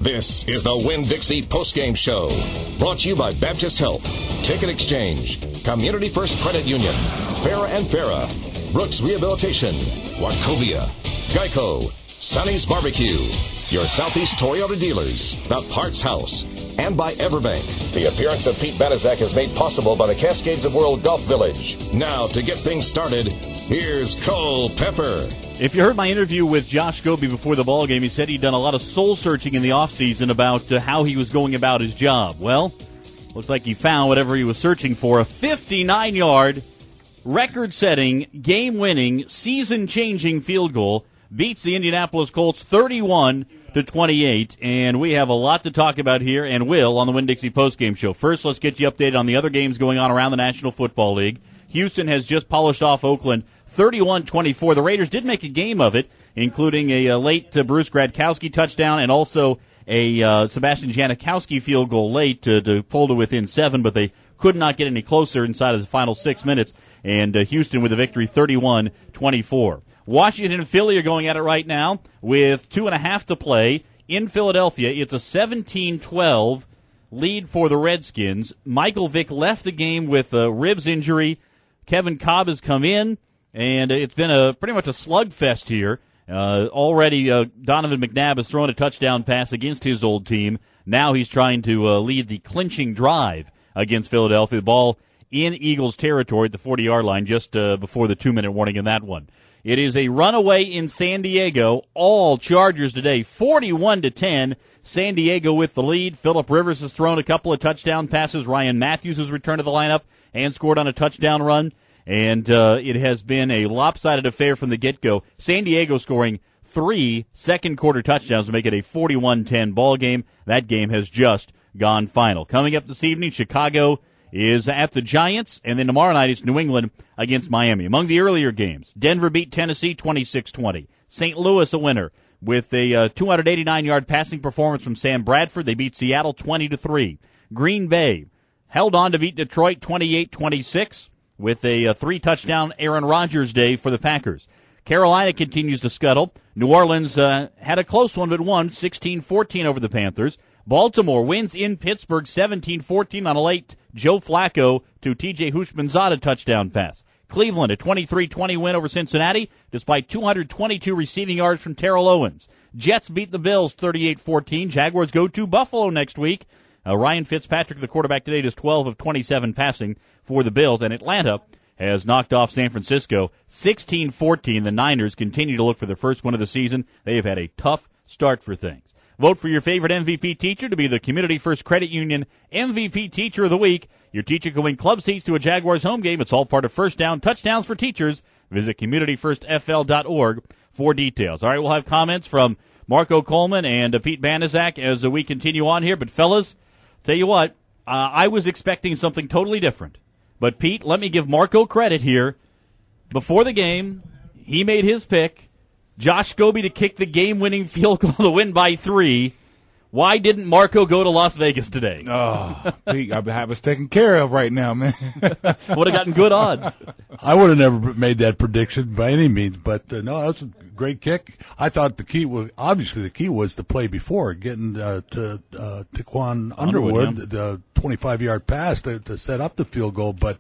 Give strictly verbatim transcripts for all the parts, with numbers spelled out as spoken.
This is the Winn-Dixie postgame show, brought to you by Baptist Health, Ticket Exchange, Community First Credit Union, Farah and Farah, Brooks Rehabilitation, Wachovia, Geico, Sonny's Barbecue, your Southeast Toyota dealers, The Parts House, and by Everbank. The appearance of Pete Banaszak is made possible by the Cascades of World Golf Village. Now, to get things started, here's Cole Pepper. If you heard my interview with Josh Scobie before the ball game, he said he'd done a lot of soul-searching in the offseason about uh, how he was going about his job. Well, looks like he found whatever he was searching for, a fifty-nine-yard, record-setting, game-winning, season-changing field goal. Beats the Indianapolis Colts thirty-one to twenty-eight, and we have a lot to talk about here and will on the Winn-Dixie postgame show. First, let's get you updated on the other games going on around the National Football League. Houston has just polished off Oakland thirty-one twenty-four. The Raiders did make a game of it, including a, a late uh, Bruce Gradkowski touchdown and also a uh, Sebastian Janikowski field goal late to, to pull to within seven, but they could not get any closer inside of the final six minutes, and uh, Houston with a victory thirty-one twenty-four. Washington and Philly are going at it right now with two and a half to play in Philadelphia. It's a seventeen twelve lead for the Redskins. Michael Vick left the game with a ribs injury. Kevin Cobb has come in, and it's been a pretty much a slugfest here. Uh, already, uh, Donovan McNabb has thrown a touchdown pass against his old team. Now he's trying to uh, lead the clinching drive against Philadelphia. The ball in Eagles territory at the forty-yard line just uh, before the two-minute warning in that one. It is a runaway in San Diego. All Chargers today, forty-one to ten. San Diego with the lead. Phillip Rivers has thrown a couple of touchdown passes. Ryan Matthews has returned to the lineup and scored on a touchdown run. And uh, it has been a lopsided affair from the get-go. San Diego scoring three second-quarter touchdowns to make it a forty-one ten ball game. That game has just gone final. Coming up this evening, Chicago is at the Giants, and then tomorrow night it's New England against Miami. Among the earlier games, Denver beat Tennessee twenty-six twenty. Saint Louis a winner with a uh, two hundred eighty-nine-yard passing performance from Sam Bradford. They beat Seattle twenty to three. Green Bay held on to beat Detroit twenty-eight twenty-six with a, a three-touchdown Aaron Rodgers day for the Packers. Carolina continues to scuttle. New Orleans uh, had a close one but won sixteen fourteen over the Panthers. Baltimore wins in Pittsburgh seventeen fourteen on a late Joe Flacco to T J Houshmandzadeh touchdown pass. Cleveland a twenty-three twenty win over Cincinnati despite two hundred twenty-two receiving yards from Terrell Owens. Jets beat the Bills thirty-eight fourteen. Jaguars go to Buffalo next week. Uh, Ryan Fitzpatrick, the quarterback today, does twelve of twenty-seven passing for the Bills. And Atlanta has knocked off San Francisco sixteen fourteen. The Niners continue to look for their first win of the season. They have had a tough start for things. Vote for your favorite M V P teacher to be the Community First Credit Union M V P Teacher of the Week. Your teacher can win club seats to a Jaguars home game. It's all part of First Down Touchdowns for Teachers. Visit community first f l dot org for details. All right, we'll have comments from Marco Coleman and uh, Pete Banaszak as uh, we continue on here. But, fellas, tell you what, uh, I was expecting something totally different. But, Pete, let me give Marco credit here. Before the game, he made his pick. Josh Scobie to kick the game-winning field goal to win by three. Why didn't Marco go to Las Vegas today? Oh, Pete, I have us taken care of right now, man. Would have gotten good odds. I would have never made that prediction by any means, but uh, no, that's a great kick. I thought the key was, obviously the key was the play before, getting uh, to uh, Taquan Underwood, Underwood yeah. the twenty-five-yard pass to, to set up the field goal, but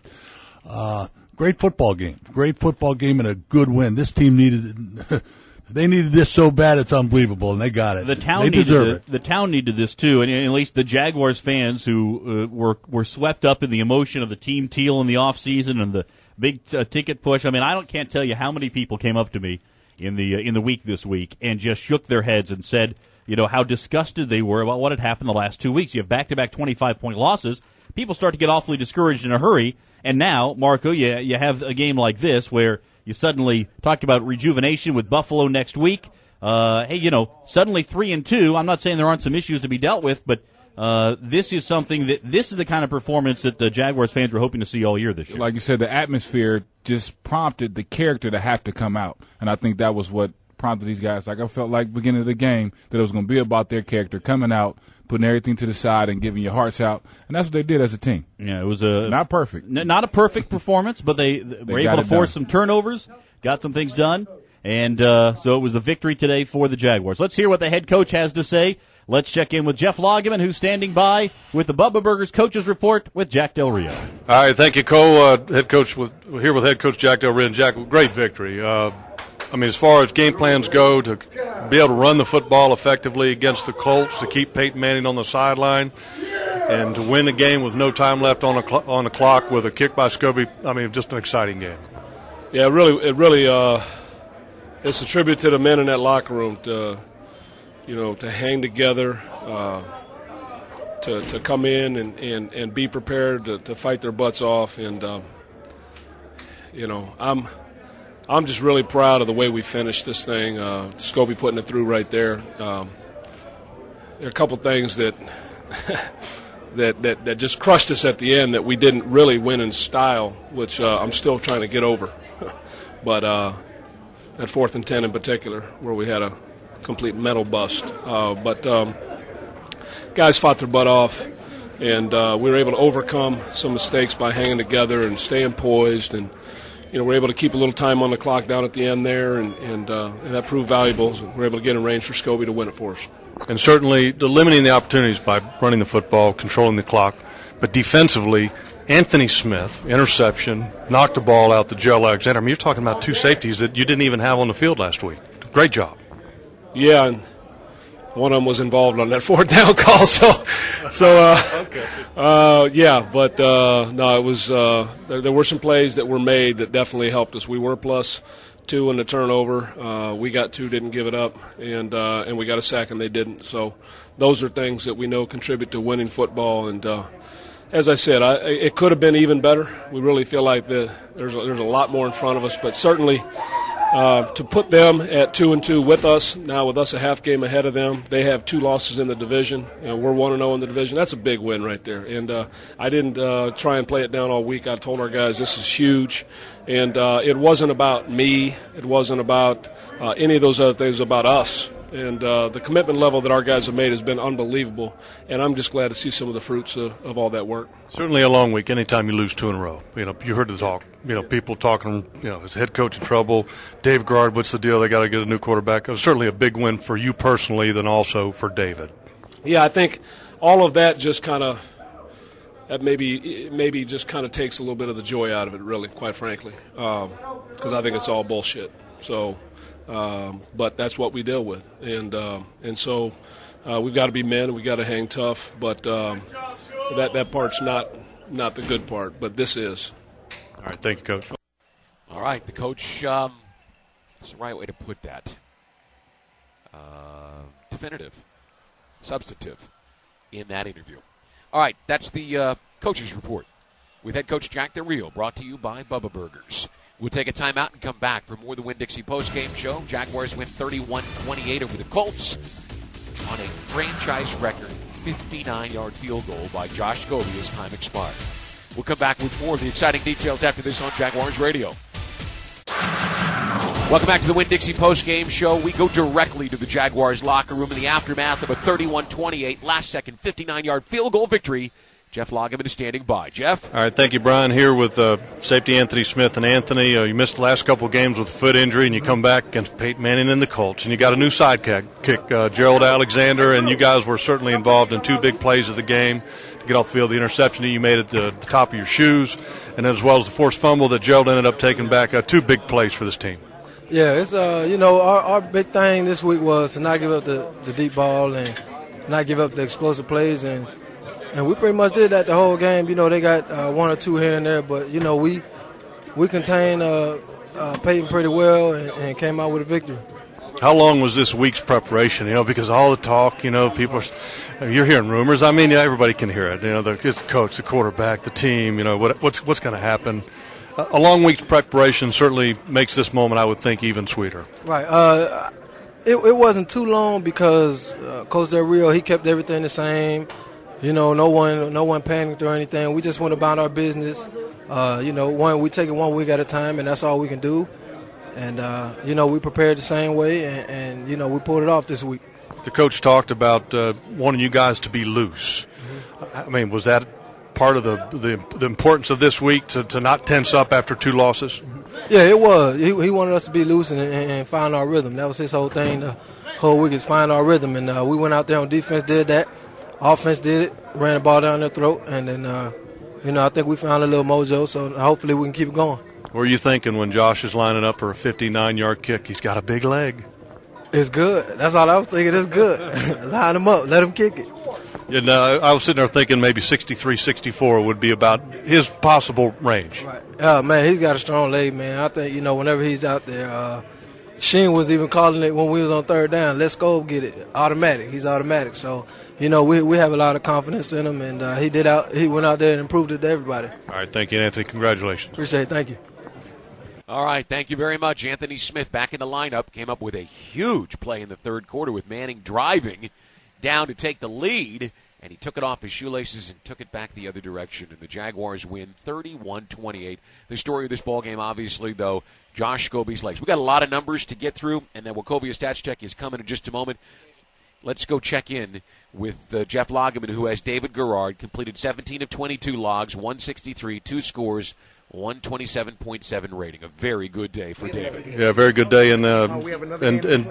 uh, great football game. Great football game and a good win. This team needed They needed this so bad it's unbelievable, and they got it. The town they needed deserve the, it. The town needed this too, and at least the Jaguars fans who uh, were were swept up in the emotion of the team teal in the off season and the big uh, ticket push. I mean, I don't can't tell you how many people came up to me in the uh, in the week this week and just shook their heads and said, you know, how disgusted they were about what had happened the last two weeks. You have back-to-back twenty-five point losses. People start to get awfully discouraged in a hurry, and now, Marco, you you have a game like this where you suddenly talked about rejuvenation with Buffalo next week. Uh, hey, you know, suddenly three and two. I'm not saying there aren't some issues to be dealt with, but uh, this is something that this is the kind of performance that the Jaguars fans were hoping to see all year this year. Like you said, the atmosphere just prompted the character to have to come out, and I think that was what prompted these guys. Like I felt like beginning of the game that it was going to be about their character coming out, putting everything to the side and giving your hearts out, and that's what they did as a team. Yeah, it was a not perfect, n- not a perfect performance, but they, they, they were able to force done. some turnovers, got some things done, and uh, so it was a victory today for the Jaguars. Let's hear what the head coach has to say. Let's check in with Jeff Lageman, who's standing by with the Bubba Burgers Coaches Report with Jack Del Rio. All right, thank you, Cole. Uh, head coach with here with head coach Jack Del Rio. And Jack, great victory. Uh, I mean, as far as game plans go, to be able to run the football effectively against the Colts, to keep Peyton Manning on the sideline, and to win a game with no time left on the cl- on the clock with a kick by Scobie. I mean, just an exciting game. Yeah, it really, it really, uh, it's a tribute to the men in that locker room to, you know, to hang together, uh, to to come in and, and, and be prepared to, to fight their butts off, and um, you know, I'm. I'm just really proud of the way we finished this thing. Uh, Scobie putting it through right there. Um, there are a couple things that, that that that just crushed us at the end that we didn't really win in style, which uh, I'm still trying to get over. But uh, that fourth and ten in particular, where we had a complete mental bust. Uh, but um, guys fought their butt off, and uh, we were able to overcome some mistakes by hanging together and staying poised, and you know, we're able to keep a little time on the clock down at the end there, and and, uh, and that proved valuable. So we're able to get in range for Scobie to win it for us. And certainly limiting the opportunities by running the football, controlling the clock. But defensively, Anthony Smith, interception, knocked the ball out to Joe Alexander. I mean, you're talking about two safeties that you didn't even have on the field last week. Great job. Yeah, and one of them was involved on that fourth down call. So, so uh, okay. uh, yeah, but uh, no, it was uh, there, there were some plays that were made that definitely helped us. We were plus two in the turnover. Uh, we got two, didn't give it up, and uh, and we got a sack, and they didn't. So those are things that we know contribute to winning football. And uh, as I said, I, it could have been even better. We really feel like the, there's a, there's a lot more in front of us, but certainly. Uh, to put them at two and two with us, now with us a half game ahead of them, they have two losses in the division, and we're one and zero in the division. That's a big win right there. And uh, I didn't uh, try and play it down all week. I told our guys this is huge, and uh, it wasn't about me. It wasn't about uh, any of those other things. It was about us. And uh, the commitment level that our guys have made has been unbelievable, and I'm just glad to see some of the fruits of, of all that work. Certainly a long week anytime you lose two in a row. You know, you heard the talk. You know, people talking, you know, is head coach in trouble? Dave Guard, what's the deal? They got to get a new quarterback. It was certainly a big win for you personally, then also for David. Yeah, I think all of that just kind of that maybe maybe just kind of takes a little bit of the joy out of it, really, quite frankly, because um, I think it's all bullshit. So. Um, but that's what we deal with, and uh, and so uh, we've got to be men. We've got to hang tough. But um, that that part's not not the good part. But this is. All right, thank you, Coach. All right, the coach. Um, that's the right way to put that. Uh, definitive, substantive, in that interview. All right, that's the uh, coach's report with head coach Jack Del Rio, brought to you by Bubba Burgers. We'll take a timeout and come back for more of the Winn-Dixie postgame show. Jaguars win thirty-one twenty-eight over the Colts on a franchise record fifty-nine-yard field goal by Josh Scobie as time expired. We'll come back with more of the exciting details after this on Jaguars Radio. Welcome back to the Winn-Dixie postgame show. We go directly to the Jaguars locker room in the aftermath of a thirty-one twenty-eight last-second fifty-nine-yard field goal victory. Jeff Lageman is standing by. Jeff? All right, thank you, Brian. Here with uh, safety Anthony Smith. And Anthony, uh, you missed the last couple of games with a foot injury, and you come back against Peyton Manning and the Colts. And you got a new sidekick, kick, uh, Gerald Alexander, and you guys were certainly involved in two big plays of the game to get off the field. The interception that you made at the, the top of your shoes, and as well as the forced fumble that Gerald ended up taking back. Uh, two big plays for this team. Yeah, it's uh, you know, our, our big thing this week was to not give up the, the deep ball and not give up the explosive plays, and and we pretty much did that the whole game. You know, they got uh, one or two here and there, but you know, we we contained uh, uh, Peyton pretty well and, and came out with a victory. How long was this week's preparation? You know, because all the talk, you know, people are, you're hearing rumors. I mean, yeah, everybody can hear it. You know, the, it's the coach, the quarterback, the team. You know, what, what's what's going to happen. A long week's preparation certainly makes this moment, I would think, even sweeter. Right. Uh, it, it wasn't too long because uh, Coach Del Rio, he kept everything the same. You know, no one, no one panicked or anything. We just went about our business. Uh, you know, one we take it one week at a time, and that's all we can do. And uh, you know, we prepared the same way, and, and you know, we pulled it off this week. The coach talked about uh, wanting you guys to be loose. Mm-hmm. I mean, was that part of the, the the importance of this week to, to not tense up after two losses? Yeah, it was. He, he wanted us to be loose and, and, and find our rhythm. That was his whole thing. The whole week is find our rhythm, and uh, we went out there on defense, did that. Offense did it, ran the ball down their throat, and then, uh, you know, I think we found a little mojo, so hopefully we can keep it going. What were you thinking when Josh is lining up for a fifty-nine-yard kick? He's got a big leg. It's good. That's all I was thinking. It's good. Line him up. Let him kick it. And uh, I was sitting there thinking maybe sixty-three, sixty-four would be about his possible range. Right. Oh, man, he's got a strong leg, man. I think, you know, whenever he's out there, uh, Sheen was even calling it when we was on third down. Let's go get it. Automatic. He's automatic. So, you know, we we have a lot of confidence in him, and uh, he did out. He went out there and improved it to everybody. All right, thank you, Anthony. Congratulations. Appreciate it. Thank you. All right, thank you very much. Anthony Smith back in the lineup, came up with a huge play in the third quarter with Manning driving down to take the lead, and he took it off his shoelaces and took it back the other direction, and the Jaguars win thirty-one twenty-eight. The story of this ballgame, obviously, though, Josh Scobie's legs. We've got a lot of numbers to get through, and then Wachovia Stats Check is coming in just a moment. Let's go check in with uh, Jeff Lageman, who has David Garrard, completed seventeen of twenty-two logs, one sixty-three, two scores, one twenty-seven point seven rating. A very good day for David. Yeah, very good day. And uh, and, and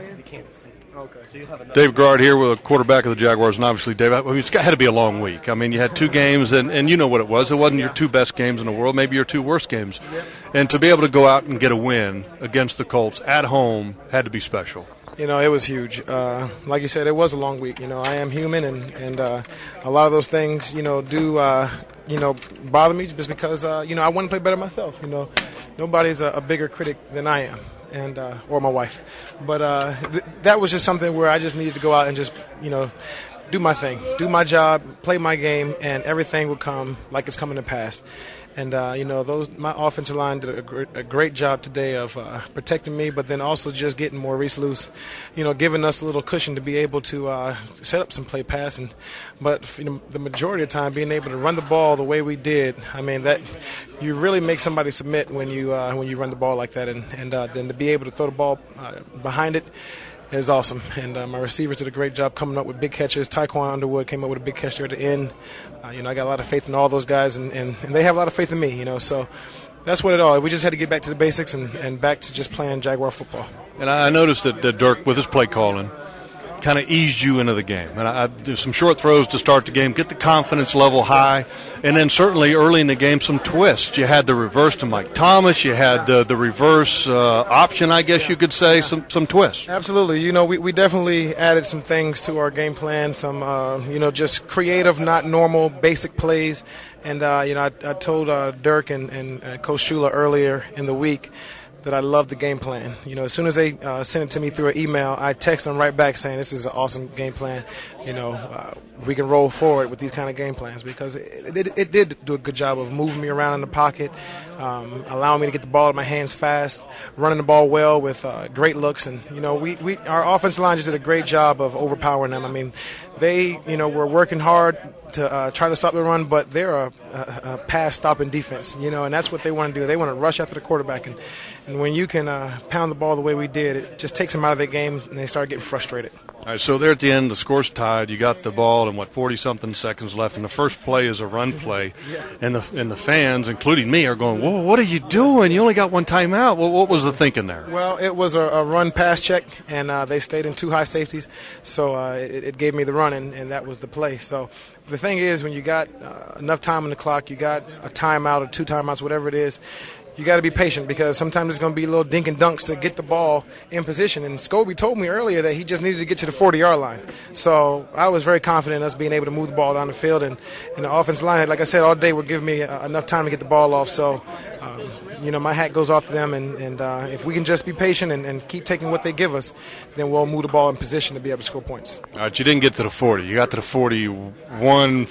Dave Garrard here with a quarterback of the Jaguars, and obviously, Dave, I mean, it's got, had to be a long week. I mean, you had two games, and, and you know what it was. It wasn't your two best games in the world, maybe your two worst games. And to be able to go out and get a win against the Colts at home had to be special. You know, it was huge. Uh, like you said, it was a long week. You know, I am human, and, and uh, a lot of those things, you know, do, uh, you know, bother me just because, uh, you know, I want to play better myself. You know, nobody's a, a bigger critic than I am, and uh, or my wife. But uh, th- that was just something where I just needed to go out and just, you know, do my thing, do my job, play my game, and everything would come like it's coming to pass. And, uh, you know, those my offensive line did a great, a great job today of uh, protecting me, but then also just getting Maurice loose, you know, giving us a little cushion to be able to uh, set up some play passing. But you know, the majority of the time, being able to run the ball the way we did, I mean, that you really make somebody submit when you uh, when you run the ball like that. And, and uh, then to be able to throw the ball uh, behind it is awesome. And uh, my receivers did a great job coming up with big catches. Taekwon Underwood came up with a big catch there at the end. Uh, you know, I got a lot of faith in all those guys, and, and, and they have a lot of faith in me, you know. So that's what it all. We just had to get back to the basics and, and back to just playing Jaguar football. And I noticed that, that Dirk, with his play calling, kind of eased you into the game. And I, I there's some short throws to start the game, get the confidence level high, and then certainly early in the game some twists. You had the reverse to Mike Thomas. You had the, the reverse uh, option, I guess you could say, some some twists. Absolutely. You know, we, we definitely added some things to our game plan, some, uh, you know, just creative, not normal, basic plays. And, uh, you know, I, I told uh, Dirk and, and uh, Coach Shula earlier in the week that I love the game plan. You know, as soon as they uh, sent it to me through an email, I text them right back saying this is an awesome game plan. You know, uh, we can roll forward with these kind of game plans because it, it, it did do a good job of moving me around in the pocket, um, allowing me to get the ball in my hands fast, running the ball well with uh, great looks. And, you know, we, we our offensive line just did a great job of overpowering them. I mean, they, you know, were working hard to uh, try to stop the run, but they're a, a, a pass-stopping defense, you know, and that's what they want to do. They want to rush after the quarterback, and, and when you can uh, pound the ball the way we did, it just takes them out of their games, and they start getting frustrated. All right, so there at the end, the score's tied. You got the ball and, what, forty-something seconds left, and the first play is a run play. And the and the fans, including me, are going, whoa, what are you doing? You only got one timeout. Well, what was the thinking there? Well, it was a, a run-pass check, and uh, they stayed in two high safeties, so uh, it, it gave me the run, and, and that was the play. So the thing is, when you got uh, enough time on the clock, you got a timeout or two timeouts, whatever it is, you got to be patient because sometimes it's going to be little dink and dunks to get the ball in position. And Scobie told me earlier that he just needed to get to the forty-yard line. So I was very confident in us being able to move the ball down the field. And, and the offensive line, like I said, all day would give me uh, enough time to get the ball off. So, um, you know, my hat goes off to them. And, and uh, if we can just be patient and, and keep taking what they give us, then we'll move the ball in position to be able to score points. All right, you didn't get to the forty. You got to the forty-one.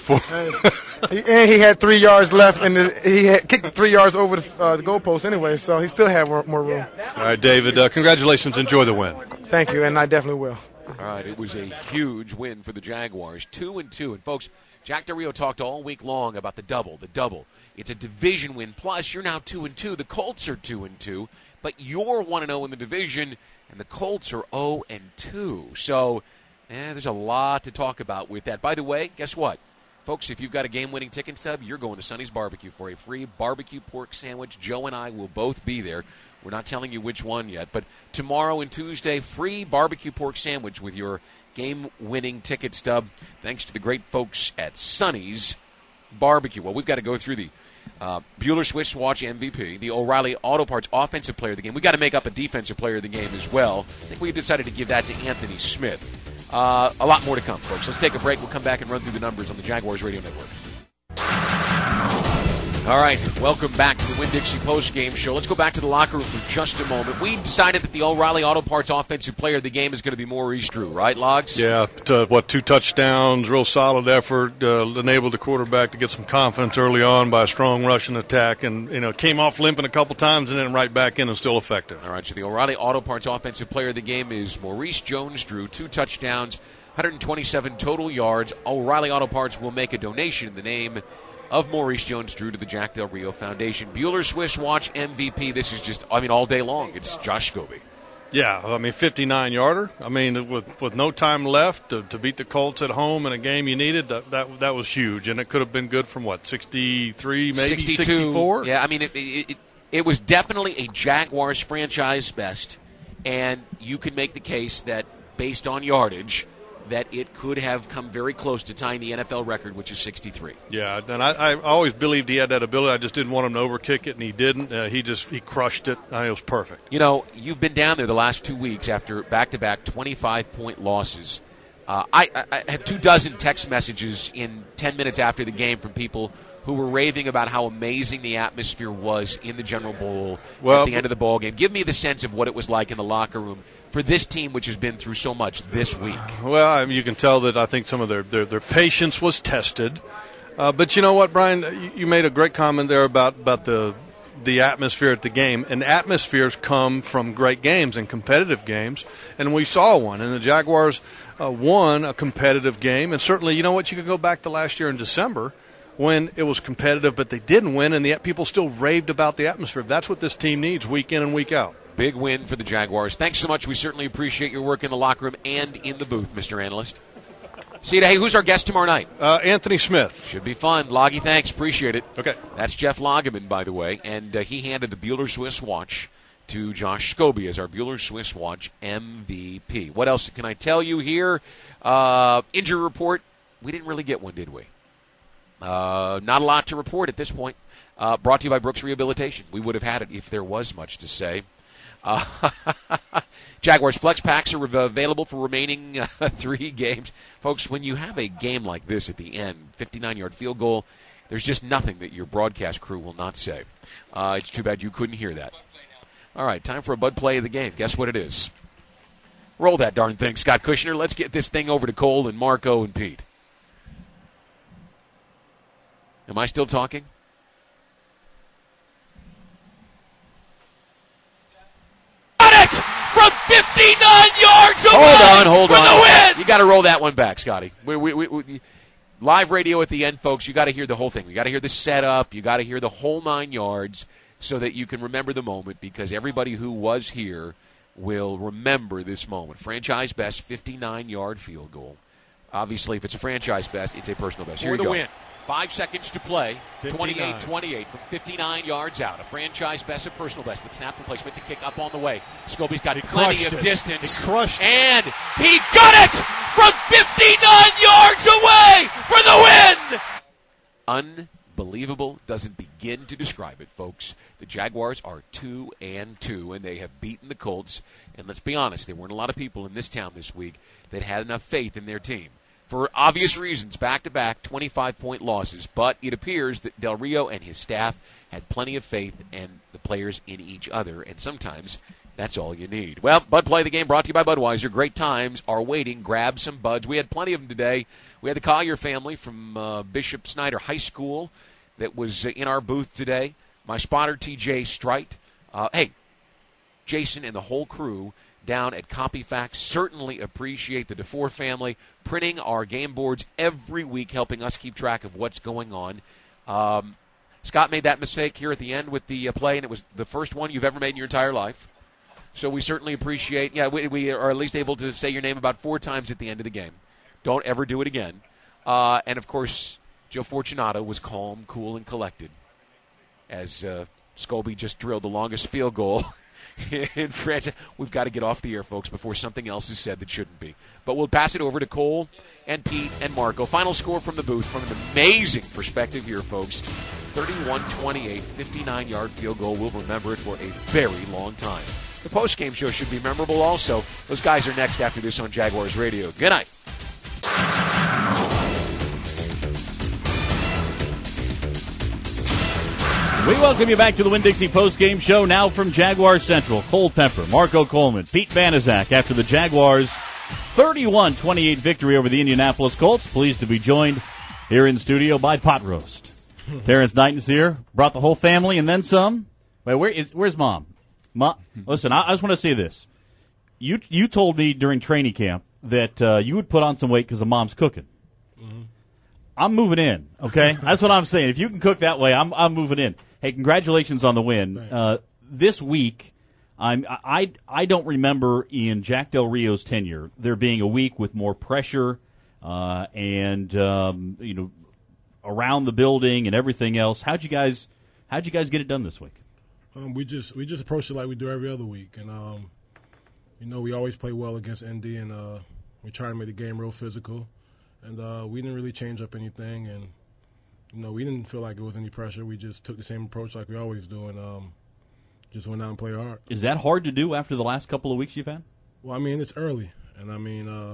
And he had three yards left, and he had kicked three yards over the, uh, the goalpost anyway, so he still had more, more room. All right, David, uh, congratulations. Enjoy the win. Thank you, and I definitely will. All right, it was a huge win for the Jaguars, two and two. And, folks, Jack Del Rio talked all week long about the double, the double. It's a division win. Plus, you're now two and two. The Colts are two and two, but you're one and zero in the division, and the Colts are zero and two. So, eh, there's a lot to talk about with that. By the way, guess what? Folks, if you've got a game-winning ticket stub, you're going to Sonny's Barbecue for a free barbecue pork sandwich. Joe and I will both be there. We're not telling you which one yet, but tomorrow and Tuesday, free barbecue pork sandwich with your game-winning ticket stub, thanks to the great folks at Sonny's Barbecue. Well, we've got to go through the uh, Bueller Swiss Watch M V P, the O'Reilly Auto Parts Offensive Player of the Game. We've got to make up a Defensive Player of the Game as well. I think we decided to give that to Anthony Smith. Uh, a lot more to come, folks. Let's take a break. We'll come back and run through the numbers on the Jaguars Radio Network. All right, welcome back to the Winn-Dixie Post-Game Show. Let's go back to the locker room for just a moment. We decided that the O'Reilly Auto Parts Offensive Player of the Game is going to be Maurice Drew, right, Logs? Yeah, t- what, two touchdowns, real solid effort, uh, enabled the quarterback to get some confidence early on by a strong rushing attack, and, you know, came off limping a couple times and then right back in and still effective. All right, so the O'Reilly Auto Parts Offensive Player of the Game is Maurice Jones-Drew, two touchdowns, one hundred twenty-seven total yards. O'Reilly Auto Parts will make a donation in the name of Maurice Jones-Drew to the Jack Del Rio Foundation. Bueller Swiss Watch M V P. This is just, I mean, all day long. It's Josh Scobie. Yeah, I mean, fifty-nine yarder. I mean, with with no time left to, to beat the Colts at home in a game you needed, that that, that was huge. And it could have been good from, what, sixty-three, maybe sixty-two. sixty-four? Yeah, I mean, it, it, it, it was definitely a Jaguars franchise best. And you can make the case that, based on yardage, that it could have come very close to tying the N F L record, which is sixty-three. Yeah, and I, I always believed he had that ability. I just didn't want him to overkick it, and he didn't. Uh, he just he crushed it. Uh, it was perfect. You know, you've been down there the last two weeks after back-to-back twenty-five point losses. Uh, I, I, I had two dozen text messages in ten minutes after the game from people who were raving about how amazing the atmosphere was in the General Bowl well, at the end of the ball game. Give me the sense of what it was like in the locker room for this team, which has been through so much this week. Well, I mean, you can tell that I think some of their, their, their patience was tested. Uh, but you know what, Brian? You, you made a great comment there about, about the the atmosphere at the game. And atmospheres come from great games and competitive games. And we saw one. And the Jaguars uh, won a competitive game. And certainly, you know what, you could go back to last year in December when it was competitive, but they didn't win, and the people still raved about the atmosphere. That's what this team needs week in and week out. Big win for the Jaguars. Thanks so much. We certainly appreciate your work in the locker room and in the booth, Mister Analyst. See you. Hey, who's our guest tomorrow night? Uh, Anthony Smith. Should be fun. Loggy, thanks. Appreciate it. Okay. That's Jeff Lageman, by the way, and uh, he handed the Bueller Swiss Watch to Josh Scobie as our Bueller Swiss Watch M V P. What else can I tell you here? Uh, injury report. We didn't really get one, did we? Uh, not a lot to report at this point. Uh, brought to you by Brooks Rehabilitation. We would have had it if there was much to say. Uh, Jaguars Flex Packs are available for remaining uh, three games. Folks, when you have a game like this at the end, fifty-nine-yard field goal, there's just nothing that your broadcast crew will not say. Uh, it's too bad you couldn't hear that. All right, time for a Bud play of the game. Guess what it is? Roll that darn thing, Scott Kushner. Let's get this thing over to Cole and Marco and Pete. Am I still talking? Got it from fifty-nine yards away. Hold on, hold for on. The win. You got to roll that one back, Scotty. We, we, we, we, live radio at the end, folks. You got to hear the whole thing. You got to hear the setup. You got to hear the whole nine yards so that you can remember the moment. Because everybody who was here will remember this moment. Franchise best fifty-nine-yard field goal. Obviously, if it's a franchise best, it's a personal best. Here For you the go. win. Five seconds to play. fifty-nine. twenty-eight twenty-eight from fifty-nine yards out. A franchise best, a personal best. The snap replacement, the kick up on the way. Scobie's got He plenty crushed of it. distance. He crushed it. And he got it from fifty-nine yards away for the win. Unbelievable. Doesn't begin to describe it, folks. The Jaguars are two and two, and they have beaten the Colts. And let's be honest, there weren't a lot of people in this town this week that had enough faith in their team. For obvious reasons, back-to-back twenty-five point losses. But it appears that Del Rio and his staff had plenty of faith and the players in each other. And sometimes that's all you need. Well, Bud Play the Game brought to you by Budweiser. Great times are waiting. Grab some Buds. We had plenty of them today. We had the Collier family from uh, Bishop Snyder High School that was uh, in our booth today. My spotter, T J Strite. Uh, hey, Jason and the whole crew down at CopyFax certainly appreciate the DeFore family printing our game boards every week, helping us keep track of what's going on. Um, Scott made that mistake here at the end with the uh, play, and it was the first one you've ever made in your entire life. So we certainly appreciate, yeah, we, we are at least able to say your name about four times at the end of the game. Don't ever do it again. Uh, and, of course, Joe Fortunato was calm, cool, and collected as uh, Scobie just drilled the longest field goal in France. We've got to get off the air, folks, before something else is said that shouldn't be. But we'll pass it over to Cole and Pete and Marco. Final score from the booth from an amazing perspective here, folks. thirty-one twenty-eight, fifty-nine-yard field goal. We'll remember it for a very long time. The post-game show should be memorable also. Those guys are next after this on Jaguars Radio. Good night. We welcome you back to the Winn-Dixie post-game show now from Jaguar Central. Cole Pepper, Marco Coleman, Pete Banaszak after the Jaguars' thirty-one twenty-eight victory over the Indianapolis Colts. Pleased to be joined here in studio by Pot Roast. Terrence Knighton's here, brought the whole family and then some. Wait, where is where's Mom? Mom, listen, I, I just want to say this. You you told me during training camp that uh, you would put on some weight because of Mom's cooking. Mm-hmm. I'm moving in, okay? That's what I'm saying. If you can cook that way, I'm I'm moving in. Hey, congratulations on the win. Uh, this week, I'm, I, I don't remember in Jack Del Rio's tenure there being a week with more pressure uh, and um, you know around the building and everything else. How'd you guys How'd you guys get it done this week? Um, we just we just approached it like we do every other week, and um, you know we always play well against Indy, and uh, we try to make the game real physical, and uh, we didn't really change up anything, and. You know, we didn't feel like it was any pressure. We just took the same approach like we always do and um, just went out and played hard. Is that hard to do after the last couple of weeks you've had? Well, I mean, it's early. And, I mean, uh,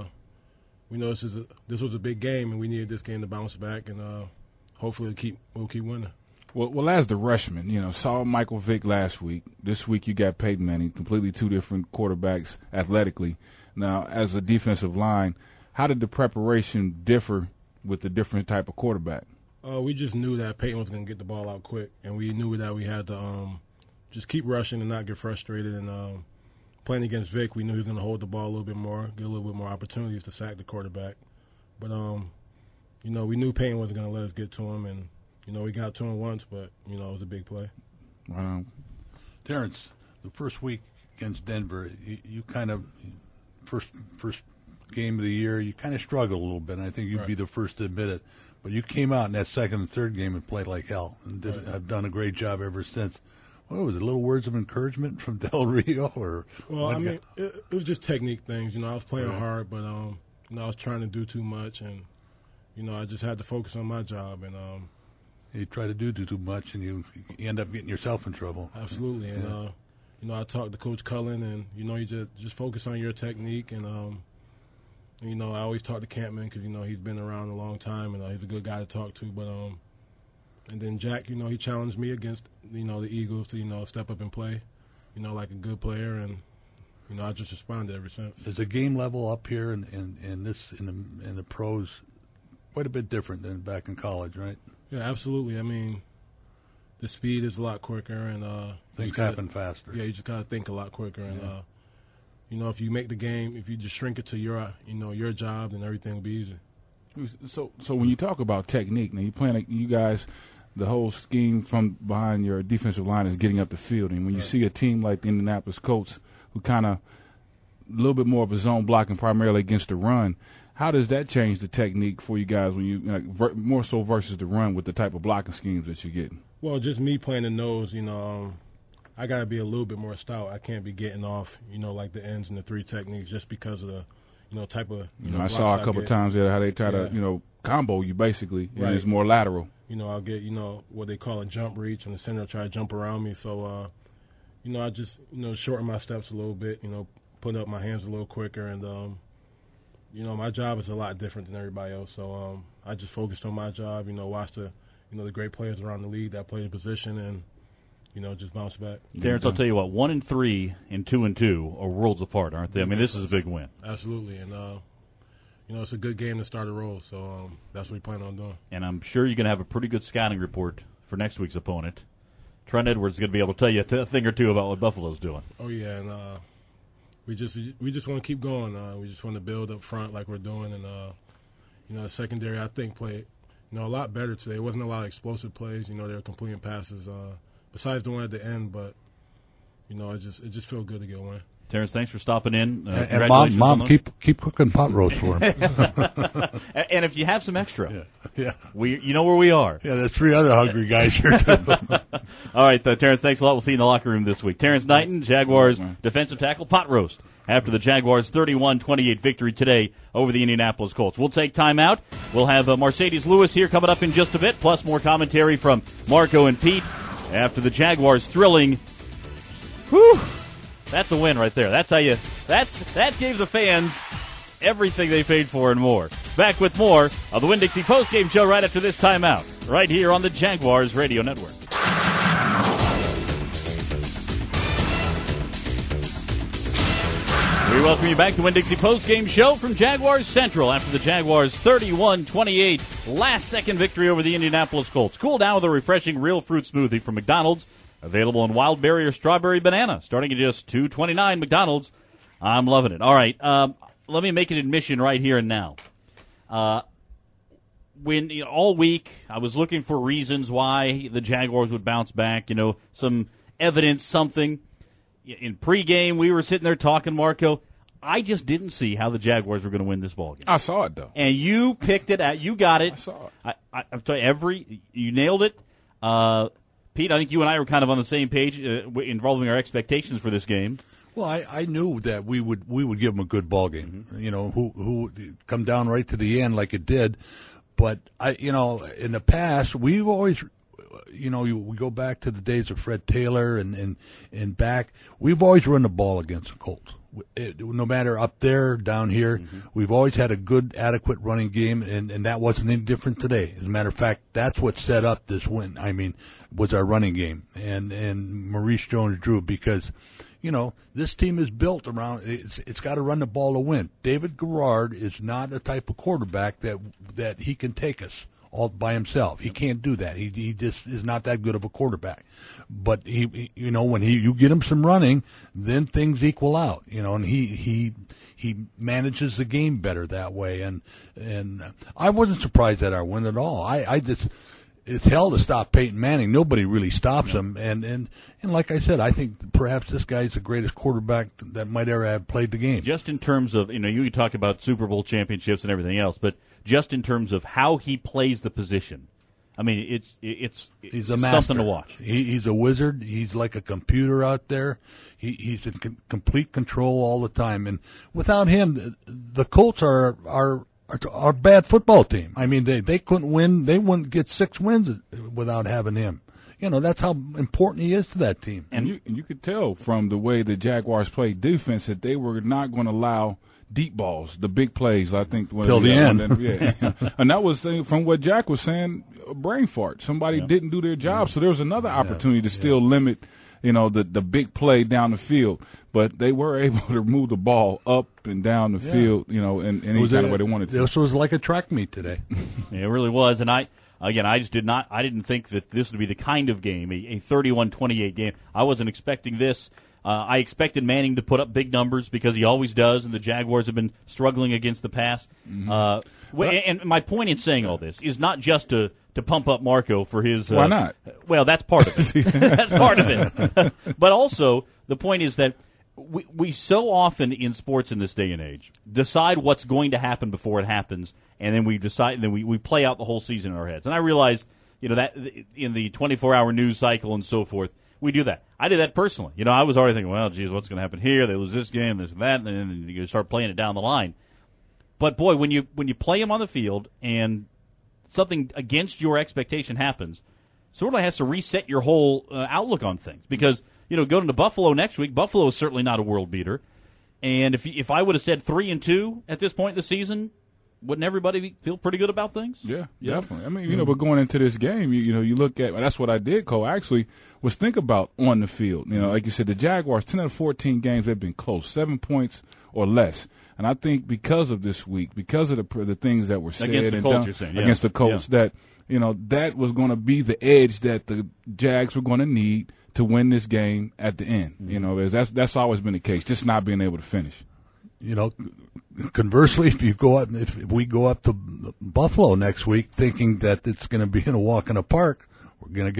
we know this is a, this was a big game, and we needed this game to bounce back, and uh, hopefully we'll keep, we'll keep winning. Well, well, as the rushman, you know, saw Michael Vick last week. This week you got Peyton Manning, completely two different quarterbacks athletically. Now, as a defensive line, how did the preparation differ with the different type of quarterback? Uh, we just knew that Peyton was going to get the ball out quick, and we knew that we had to um, just keep rushing and not get frustrated. And um, playing against Vic, we knew he was going to hold the ball a little bit more, get a little bit more opportunities to sack the quarterback. But, um, you know, we knew Peyton wasn't going to let us get to him, and, you know, we got to him once, but, you know, it was a big play. Wow. Terrence, the first week against Denver, you, you kind of first first game of the year, you kind of struggled a little bit, and I think you'd right. be the first to admit it. But you came out in that second and third game and played like hell, and did, right. have done a great job ever since. What was it, little words of encouragement from Del Rio? Or Well, I mean, guy? it, it was just technique things. You know, I was playing right. hard, but, um, you know, I was trying to do too much, and, you know, I just had to focus on my job. And um, You try to do too, too much, and you, you end up getting yourself in trouble. Absolutely. And, yeah. uh, you know, I talked to Coach Cullen, and, you know, you just, just focus on your technique, and, um, you know, I always talk to Campman because, you know, he's been around a long time, and uh, he's a good guy to talk to. But um, and then Jack, you know, he challenged me against, you know, the Eagles to, you know, step up and play, you know, like a good player. And, you know, I just responded ever since. Is the game level up here in, in, in this in the in the pros quite a bit different than back in college, right? Yeah, absolutely. I mean, the speed is a lot quicker, and uh, things gotta, happen faster. Yeah, you just gotta think a lot quicker, and yeah. uh, you know, if you make the game, if you just shrink it to your, you know, your job, then everything will be easy. So, so when you talk about technique, now you playing, you guys, the whole scheme from behind your defensive line is getting up the field, and when you right. see a team like the Indianapolis Colts, who kind of a little bit more of a zone blocking primarily against the run, how does that change the technique for you guys when you like, ver- more so versus the run with the type of blocking schemes that you're getting? Well, just me playing the nose, you know. Um, I got to be a little bit more stout. I can't be getting off, you know, like the ends and the three techniques just because of the, you know, type of, you, you know, know, I saw a couple of times there how they try yeah. to, you know, combo you basically, and right. it's more lateral. You know, I'll get, you know, what they call a jump reach, and the center will try to jump around me. So, uh, you know, I just, you know, shorten my steps a little bit, you know, put up my hands a little quicker. And, um, you know, my job is a lot different than everybody else. So um, I just focused on my job, you know, watch the, you know, the great players around the league that play the position, and, you know, just bounce back. Terrence, I'll tell you what, one and three and two and two are worlds apart, aren't they? I mean, this is a big win. Absolutely. And, uh, you know, it's a good game to start a roll, so um, that's what we plan on doing. And I'm sure you're going to have a pretty good scouting report for next week's opponent. Trent Edwards is going to be able to tell you a thing or two about what Buffalo's doing. Oh, yeah, and uh, we just we just want to keep going. Uh, we just want to build up front like we're doing. And, uh, you know, the secondary, I think, played, you know, a lot better today. It wasn't a lot of explosive plays. You know, they were completing passes. Uh, besides the one at the end, but, you know, it just it just felt good to get a win. Terrence, thanks for stopping in. Uh, and, and mom, mom, keep keep cooking pot roast for him. And if you have some extra, yeah, yeah. we you know where we are. Yeah, there's three other hungry guys here too. All right, uh, Terrence, thanks a lot. We'll see you in the locker room this week. Terrence Knighton, Jaguars defensive tackle, pot roast after the Jaguars' thirty-one twenty-eight victory today over the Indianapolis Colts. We'll take time out. We'll have uh, Mercedes Lewis here coming up in just a bit, plus more commentary from Marco and Pete after the Jaguars' thrilling. Whew. That's a win right there. That's how you. That's that gave the fans everything they paid for and more. Back with more of the Winn-Dixie postgame show right after this timeout, right here on the Jaguars Radio Network. We welcome you back to the Winn-Dixie postgame show from Jaguars Central after the Jaguars' thirty-one twenty-eight last-second victory over the Indianapolis Colts. Cool down with a refreshing real fruit smoothie from McDonald's. Available in wild berry or strawberry banana, starting at just two twenty-nine. McDonald's. I'm loving it. All right, um, let me make an admission right here and now. Uh, when you know, all week I was looking for reasons why the Jaguars would bounce back. You know, some evidence, something. In pregame, we were sitting there talking, Marco. I just didn't see how the Jaguars were going to win this ballgame. I saw it though, and you picked it out. You got it. I saw it. I, I, I'm telling you, every you nailed it. Uh, Pete, I think you and I were kind of on the same page uh, involving our expectations for this game. Well, I, I knew that we would we would give them a good ball game. Mm-hmm. You know, who who come down right to the end like it did. But I, you know, in the past we've always, you know, you, we go back to the days of Fred Taylor and and and back. We've always run the ball against the Colts. It, no matter up there, down here, mm-hmm. we've always had a good, adequate running game, and, and that wasn't any different today. As a matter of fact, that's what set up this win. I mean, was our running game and and Maurice Jones-Drew, because, you know, this team is built around it's it's got to run the ball to win. David Garrard is not the type of quarterback that that he can take us all by himself. He can't do that. He he just is not that good of a quarterback. But he, he you know, when he you get him some running, then things equal out. You know, and he he he manages the game better that way. And and I wasn't surprised at our win at all. I I just it's hell to stop Peyton Manning. Nobody really stops no. him. And, and and like I said, I think perhaps this guy's the greatest quarterback that might ever have played the game. Just in terms of, you know, you talk about Super Bowl championships and everything else, but just in terms of how he plays the position, I mean, it's it's, he's a it's master. something to watch. He, he's a wizard. He's like a computer out there. He, he's in com- complete control all the time. And without him, the, the Colts are are are a bad football team. I mean, they, they couldn't win. They wouldn't get six wins without having him. You know, that's how important he is to that team. And you, and you could tell from the way the Jaguars played defense that they were not going to allow deep balls, the big plays. I think till the end, one, yeah. And that was from what Jack was saying. A brain fart. Somebody yeah. didn't do their job, yeah. so there was another opportunity to still yeah. limit, you know, the the big play down the field. But they were able to move the ball up and down the yeah. field, you know, in, in any kind a, of way they wanted to. This was like a track meet today. Yeah, it really was, and I. Again, I just did not. I didn't think that this would be the kind of game, a, a thirty-one twenty-eight game. I wasn't expecting this. Uh, I expected Manning to put up big numbers because he always does, and the Jaguars have been struggling against the pass. Mm-hmm. Uh, well, and my point in saying all this is not just to, to pump up Marco for his. Uh, Why not? Well, that's part of it. That's part of it. But also, the point is that we we so often in sports in this day and age decide what's going to happen before it happens, and then we decide, then we, we play out the whole season in our heads. And I realize, you know, that in the twenty-four hour news cycle and so forth, we do that. I did that personally. You know, I was already thinking, well, geez, what's going to happen here? They lose this game, this and that, and then you start playing it down the line. But boy, when you when you play them on the field and something against your expectation happens, sort of has to reset your whole uh, outlook on things. Because, you know, going to Buffalo next week, Buffalo is certainly not a world beater. And if if I would have said three and two at this point in the season, wouldn't everybody feel pretty good about things? Yeah, yeah. Definitely. I mean, you know, but going into this game, you, you know, you look at, well, that's what I did, Cole, actually, was think about on the field. You know, like you said, the Jaguars, ten out of fourteen games, they've been close, seven points or less. And I think because of this week, because of the the things that were said against the and Colts, done you're saying, yeah. against the Colts, yeah. that, you know, that was going to be the edge that the Jags were going to need to win this game at the end. Mm-hmm. You know, that's that's always been the case, just not being able to finish. You know, conversely, if you go up, if we go up to Buffalo next week, thinking that it's going to be in a walk in the park, we're going to get our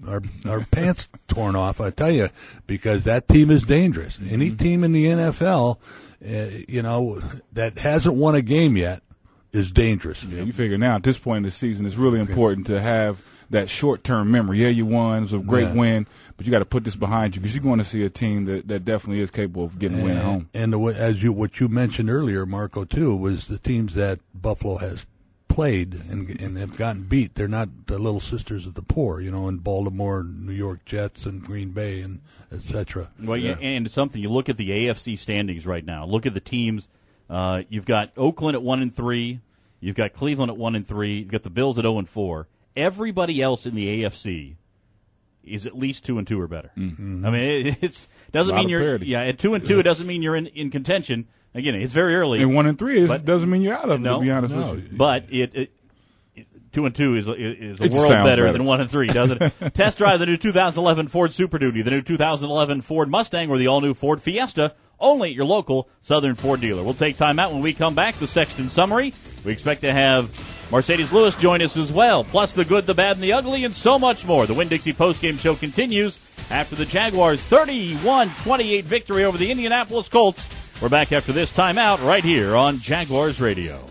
our our pants torn off. I tell you, because that team is dangerous. Any mm-hmm. team in the N F L, uh, you know, that hasn't won a game yet is dangerous. Yeah, you figure now at this point in the season, it's really important to have that short-term memory. Yeah, you won. It was a great yeah. win, but you got to put this behind you because you're going to see a team that, that definitely is capable of getting a win at home. And the, as you what you mentioned earlier, Marco, too, was the teams that Buffalo has played and and have gotten beat. They're not the little sisters of the poor, you know, in Baltimore, New York Jets, and Green Bay, and et cetera. Well, yeah. and it's something you look at the A F C standings right now. Look at the teams. Uh, you've got Oakland at one and three. You've got Cleveland at one and three. You've got the Bills at zero and four. Everybody else in the A F C is at least two and two or better. Mm-hmm. I mean, it it's doesn't mean you're parity. yeah at two and two. It doesn't mean you're in, in contention. Again, it's very early. And one and three is, but, doesn't mean you're out of it. No, to be honest no, with you, but it, it, it two and two is is a it world better, better than one and three, doesn't it? Test drive the new two thousand eleven Ford Super Duty, the new two thousand eleven Ford Mustang, or the all new Ford Fiesta. Only at your local Southern Ford dealer. We'll take time out when we come back. The Sexton Summary. We expect to have Mercedes Lewis join us as well. Plus the good, the bad, and the ugly, and so much more. The Winn-Dixie postgame show continues after the Jaguars' thirty-one twenty-eight victory over the Indianapolis Colts. We're back after this timeout right here on Jaguars Radio.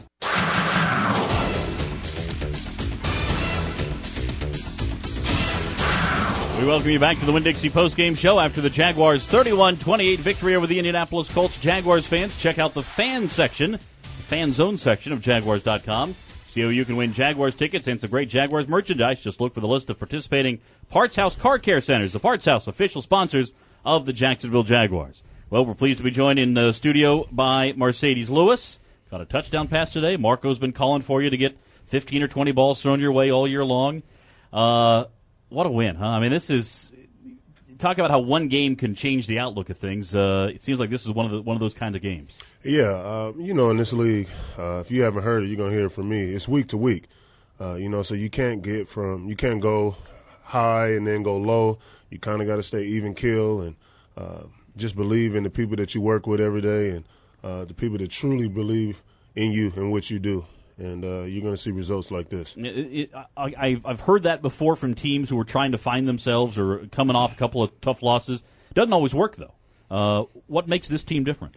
We welcome you back to the Winn-Dixie postgame show after the Jaguars' thirty-one twenty-eight victory over the Indianapolis Colts. Jaguars fans, check out the fan section, the fan zone section of Jaguars dot com. See how you can win Jaguars tickets and some great Jaguars merchandise. Just look for the list of participating Parts House Car Care Centers, the Parts House, official sponsors of the Jacksonville Jaguars. Well, we're pleased to be joined in the studio by Mercedes Lewis. Got a touchdown pass today. Marco's been calling for you to get fifteen or twenty balls thrown your way all year long. Uh... What a win, huh? I mean, this is talk about how one game can change the outlook of things. Uh, it seems like this is one of the one of those kinds of games. Yeah, uh, you know, in this league, uh, if you haven't heard it, you're gonna hear it from me. It's week to week, uh, you know, so you can't get from you can't go high and then go low. You kind of got to stay even keel and uh, just believe in the people that you work with every day and uh, the people that truly believe in you and what you do. And uh, you're going to see results like this. It, it, I, I've heard that before from teams who are trying to find themselves or coming off a couple of tough losses. Doesn't always work, though. Uh, what makes this team different?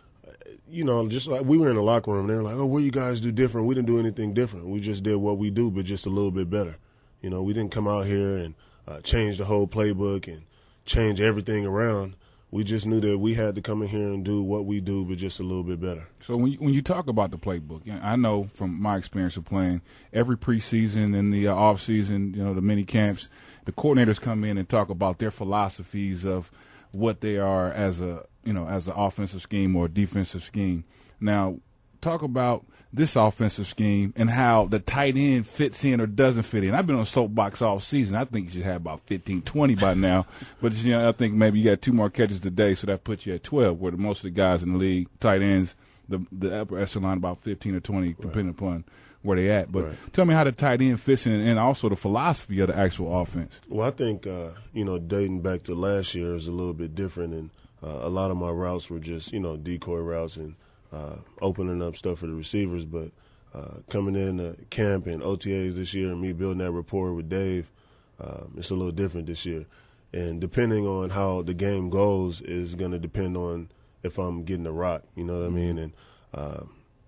You know, just like we were in the locker room, they were like, oh, what do you guys do different? We didn't do anything different. We just did what we do, but just a little bit better. You know, we didn't come out here and uh, change the whole playbook and change everything around. We just knew that we had to come in here and do what we do, but just a little bit better. So when you, when you talk about the playbook, I know from my experience of playing every preseason and the uh, off season, you know, the mini camps, the coordinators come in and talk about their philosophies of what they are as a, you know, as an offensive scheme or a defensive scheme. Now, talk about this offensive scheme and how the tight end fits in or doesn't fit in. I've been on a soapbox all season. I think you should have about fifteen, twenty by now. But, you know, I think maybe you got two more catches today, so that puts you at twelve, where the, most of the guys in the league, tight ends, the the upper echelon, about fifteen or twenty, right, depending upon where they at. But right, tell me how the tight end fits in and also the philosophy of the actual offense. Well, I think, uh, you know, dating back to last year is a little bit different. And uh, a lot of my routes were just, you know, decoy routes and Uh, opening up stuff for the receivers, but uh, coming in uh, camp and O T As this year and me building that rapport with Dave, uh, it's a little different this year. And depending on how the game goes is going to depend on if I'm getting a rock, you know what mm-hmm. I mean? And uh,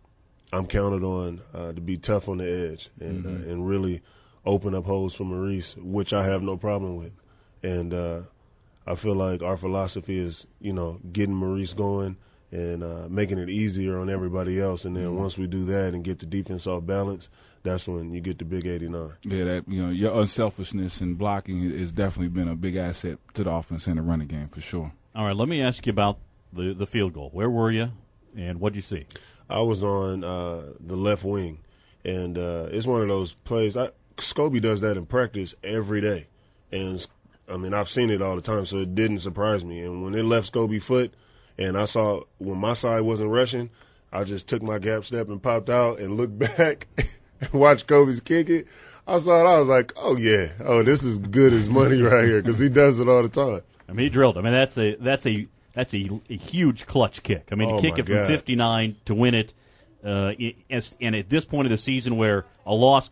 I'm counted on uh, to be tough on the edge and mm-hmm. uh, and really open up holes for Maurice, which I have no problem with. And uh, I feel like our philosophy is, you know, getting Maurice going and uh, making it easier on everybody else. And then mm-hmm. once we do that and get the defense off balance, that's when you get the big eighty-nine. Yeah, that, you know, your unselfishness and blocking has definitely been a big asset to the offense and the running game for sure. All right, let me ask you about the, the field goal. Where were you, and what did you see? I was on uh, the left wing, and uh, it's one of those plays. I, Scobie does that in practice every day. And, I mean, I've seen it all the time, so it didn't surprise me. And when it left Scobie foot, and I saw when my side wasn't rushing, I just took my gap step and popped out and looked back and watched Kobe's kick it. I saw it. I was like, oh, yeah. Oh, this is good as money right here because he does it all the time. I mean, he drilled. I mean, that's a that's a that's a, a huge clutch kick. I mean, oh to kick it from God. fifty-nine to win it, uh, it, and at this point of the season where a loss could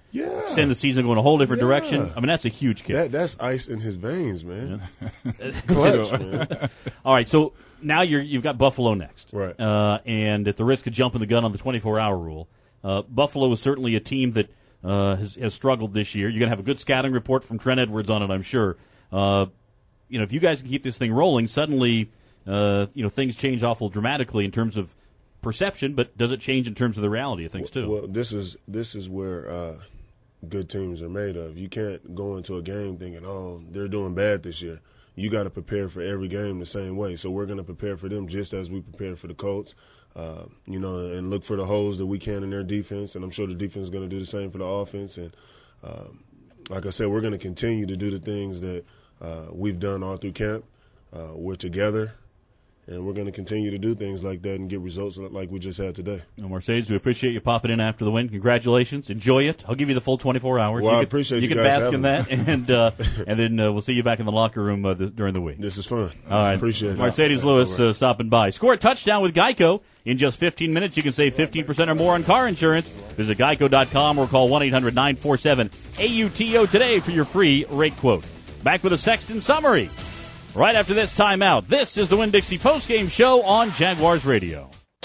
Yeah. extend the season, go in a whole different Yeah. direction. I mean, that's a huge kick. That, that's ice in his veins, man. Yeah. Clutch, man. All right, so now you're, you've got Buffalo next. Right. Uh, and at the risk of jumping the gun on the twenty-four hour rule, uh, Buffalo is certainly a team that uh, has, has struggled this year. You're going to have a good scouting report from Trent Edwards on it, I'm sure. Uh, you know, if you guys can keep this thing rolling, suddenly, uh, you know, things change awful dramatically in terms of perception, but does it change in terms of the reality of things, too? Well, this is this is where uh, good teams are made of. You can't go into a game thinking, oh, they're doing bad this year. You got to prepare for every game the same way. So we're going to prepare for them just as we prepare for the Colts, uh, you know, and look for the holes that we can in their defense. And I'm sure the defense is going to do the same for the offense. And um, like I said, we're going to continue to do the things that uh, we've done all through camp. Uh, we're together. And we're going to continue to do things like that and get results like we just had today. Well, Mercedes, we appreciate you popping in after the win. Congratulations. Enjoy it. I'll give you the full twenty-four hours. Well, you I can, appreciate you you can guys bask in having that, and uh, and then uh, we'll see you back in the locker room uh, th- during the week. This is fun. All right. Appreciate it. Mercedes Lewis right. uh, stopping by. Score a touchdown with Geico. In just fifteen minutes, you can save fifteen percent or more on car insurance. Visit geico dot com or call one eight hundred nine four seven A U T O today for your free rate quote. Back with a Sexton summary right after this timeout. This is the Winn-Dixie postgame show on Jaguars Radio.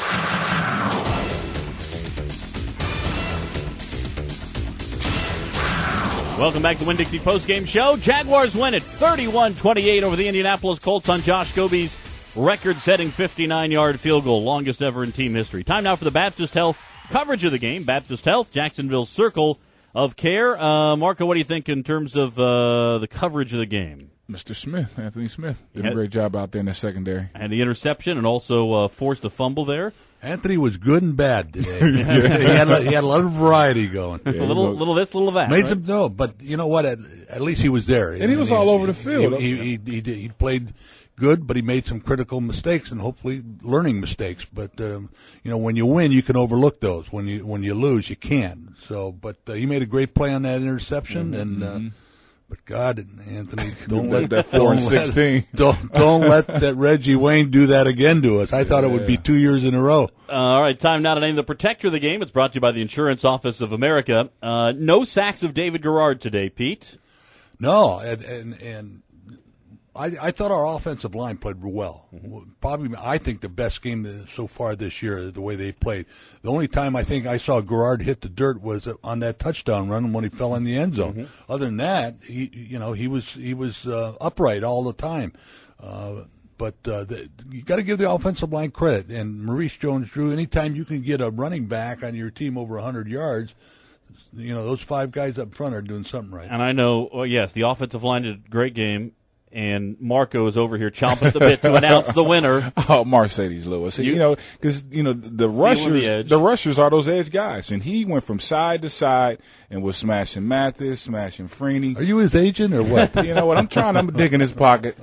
Welcome back to the Winn-Dixie postgame show. Jaguars win it thirty-one twenty-eight over the Indianapolis Colts on Josh Goby's record-setting fifty-nine yard field goal, longest ever in team history. Time now for the Baptist Health coverage of the game. Baptist Health, Jacksonville's circle of care. Uh, Marco, what do you think in terms of uh, the coverage of the game? Mister Smith, Anthony Smith, did Yeah. a great job out there in the secondary. And the interception and also uh, forced a fumble there. Anthony was good and bad today. he, had, a- he had a lot of variety going. a little little this, little that. Made right? some no, but you know what? At, at least he was there, And he was all over the field. He he, he, he, did, he played good, but he made some critical mistakes and hopefully learning mistakes. But um, you know, when you win, you can overlook those. When you when you lose, you can't. So, but uh, he made a great play on that interception, Mm-hmm. and uh, but God, Anthony, don't let that four and don't let- sixteen. Don't don't let that Reggie Wayne do that again to us. I thought it would be two years in a row. Uh, all right, time now to name the protector of the game. It's brought to you by the Insurance Office of America. Uh, no sacks of David Garrard today, Pete. No, and and, and I, I thought our offensive line played well. Probably, I think the best game so far this year. The way they played. The only time I think I saw Garrard hit the dirt was on that touchdown run when he fell in the end zone. Mm-hmm. Other than that, he you know he was he was uh, upright all the time. Uh, but uh, the, you got to give the offensive line credit. And Maurice Jones-Drew, anytime you can get a running back on your team over one hundred yards. You know, those five guys up front are doing something right. And I know, well, yes, the offensive line did a great game, and Marco is over here chomping at the bit to announce the winner. Oh, Mercedes Lewis. You, You- you know, because you know the him on rushers, the edge. the rushers are those edge guys, and he went from side to side and was smashing Mathis, smashing Freeney. Are you his agent or what? You know what? I'm trying. I'm digging his pocket.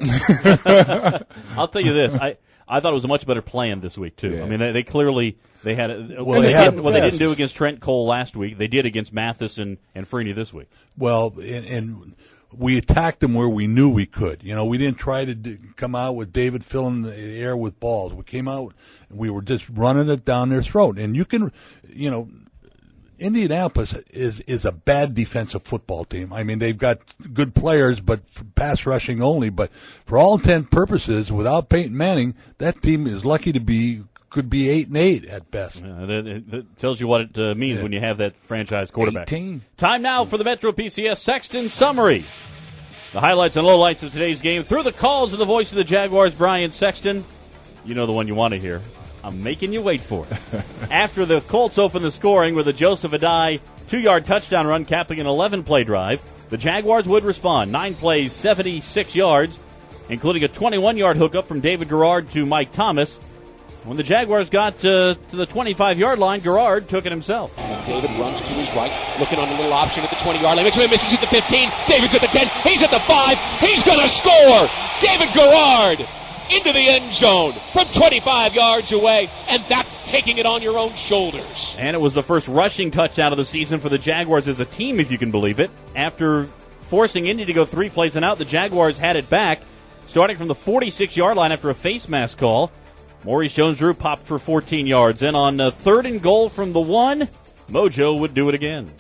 I'll tell you this, I, I thought it was a much better plan this week, too. Yeah. I mean, they, they clearly they had a, Well, they, they had didn't, a what they pass. didn't do against Trent Cole last week, they did against Mathis and, and Freeney this week. Well, and, and we attacked them where we knew we could. You know, we didn't try to d- come out with David filling the air with balls. We came out and we were just running it down their throat. And you can, you know, Indianapolis is is a bad defensive football team. I mean, they've got good players, but for pass rushing only. But for all intent and purposes, without Peyton Manning, that team is lucky to be could be eight and eight at best. Yeah, that, that- that tells you what it uh, means Yeah. when you have that franchise quarterback. eighteen. Time now for the Metro P C S Sexton Summary. The highlights and lowlights of today's game through the calls of the voice of the Jaguars, Brian Sexton. You know the one you want to hear. I'm making you wait for it. After the Colts open the scoring with a Joseph Adai two-yard touchdown run capping an eleven-play drive, the Jaguars would respond. Nine plays, seventy-six yards, including a twenty-one-yard hookup from David Garrard to Mike Thomas. When the Jaguars got uh, to the twenty-five-yard line, Garrard took it himself. David runs to his right, looking on a little option at the twenty-yard line. Makes him miss. He's at the fifteen. David's at the ten. He's at the five. He's going to score. David Garrard into the end zone from twenty-five yards away, and that's taking it on your own shoulders. And it was the first rushing touchdown of the season for the Jaguars as a team, if you can believe it. After forcing Indy to go three plays and out, the Jaguars had it back, starting from the forty-six-yard line after a face mask call. Maurice Jones-Drew popped for fourteen yards. And on uh, third and goal from the one, Mojo would do it again.